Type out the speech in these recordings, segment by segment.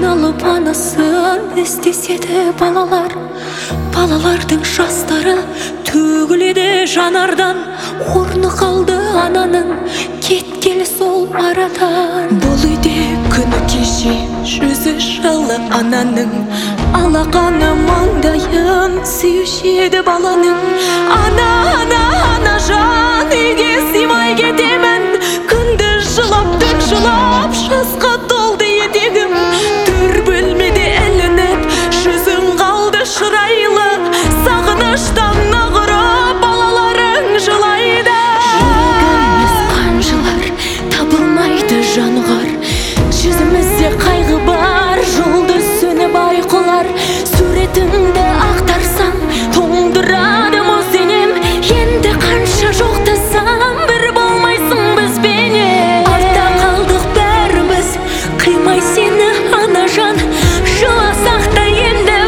айналып анасын іздеседі балалар. Балалардың жастары төгіледі жанардан. Орны қалды ананың кеткелі сол арадан. Бұл үйде күні кеше жүзі жылы ананың, алақаны маңдайын сүйуші еді баланың. Ана, ана, ана жан, үйге сыймай кетемін. Күндіз жылап, түн жылап, жасқа толды етегім. Төр бөлмеде ілініп, жүзің қалды шырайлы. Сағыныштан ағырып, балаларың жылайды. Жүрегіміз қанжылар, табылмайды жануар. Жүзімізде қайғы бар, жұлдыз сөніп айқұлар. Суретіңді ақтарсам, тоңдырады мұз денем. Енді қанша жоқтасам, бір болмайсың бізбенен. Артта қалдық бәріміз, қимай сені ана жан. Жыласақ та енді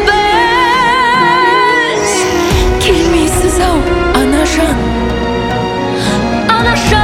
біз келмейсіз ау ана жан. Ана жан.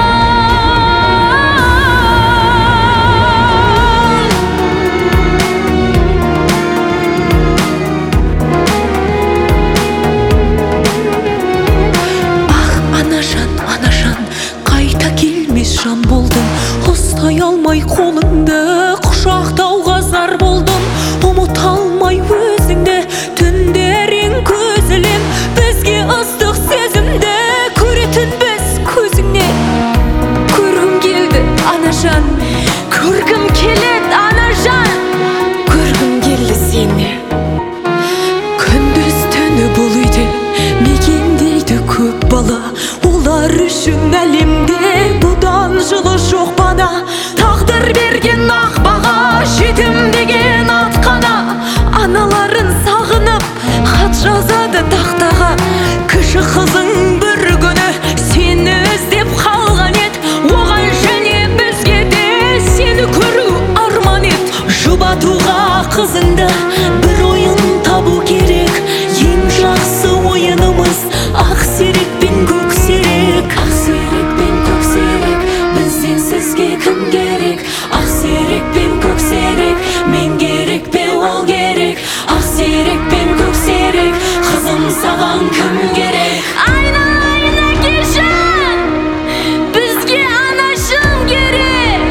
Қайта келмес жан болдым, ұстай алмай қолыңды, құшақтауға зар болдым. Ұмыта алмай өзіңді, түндерің көзілем. Бізге ыстық сезімді көретін біз көзіңнен. Көргім келді ана жан, көргім келеді ана жан. Көргім келді сені. Күндіз түні бұл үйде мекендейді көп бала. Олар үшін әлемде бұдан жылы жоқ бана. Тағдыр берген ақ баға, жетім деген атқана. Аналарын сағынып хат жазады тақтаға. Кіші қызың бір күні сені іздеп қалған ед. Оған және бізге де сені көру арман ед. Жұбатуға қызыңды бір ойын табу керек. Ең жақсы ойынымыз ақсерек пен көксерек. Ақсерек пен көксерек, бізден сізге кім керек? Ақсерек пен көксерек, мен керек пе ол керек? Ақсерек пен көксерек, қызым саған кім керек? Айна, айна келші, бізге анашым керек.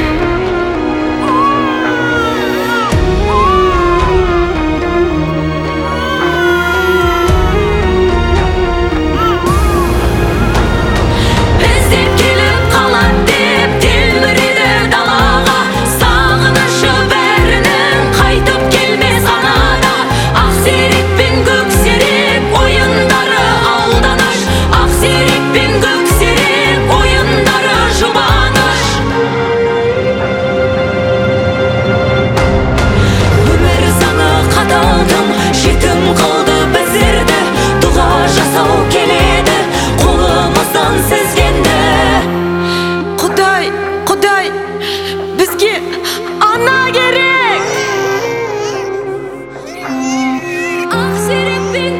Іздеп келіп қалад деп телміреді далаға. Сағынышы бәрінің қайтып келмес анада. Ақсерек пен көксерек, ойындары алданыш. Ақсерек пен көксерек, ойындары жұбаныш. Өмір заңы қаталдым, жетім қылды біздерді. Дұға жасау келеді қолымыздан сезгенді. Құдай, Құдай, бізге ана керек. Ақсерек пен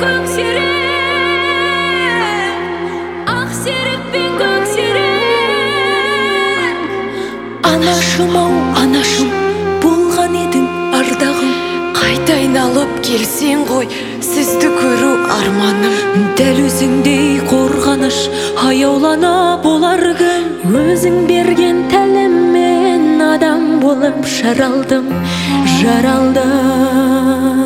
көксерек, ақсерек пен көксерек. Анашым ау анашым, болған едің ардағым. Қайта айналып келсең ғой, сізді көру арманым. Дәл өзіңдей қорғаныш аяулана болар күн. Өзің берген тәліммен адам болып жаралдым, жаралдым.